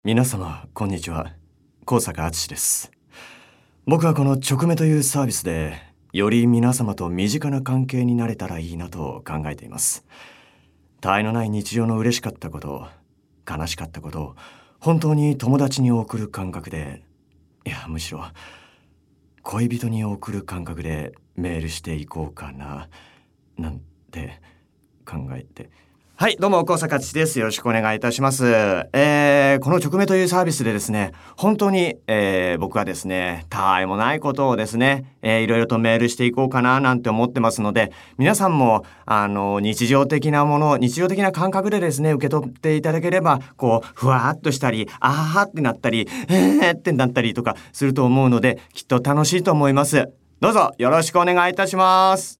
皆様こんにちは、高坂敦です。僕はこの直メというサービスでより皆様と身近な関係になれたらいいなと考えています。他愛のない日常の嬉しかったこと、悲しかったことを本当に友達に送る感覚で、いやむしろ恋人に送る感覚でメールしていこうかななんて考えて。はい、どうも高坂敦です。よろしくお願いいたします。この直メというサービスでですね、本当に、僕はですね、他愛もないことをですね、いろいろとメールしていこうかななんて思ってますので、皆さんも日常的なもの、日常的な感覚でですね、受け取っていただければ、こうふわっとしたり、あはってなったり、ってなったりとかすると思うので、きっと楽しいと思います。どうぞよろしくお願いいたします。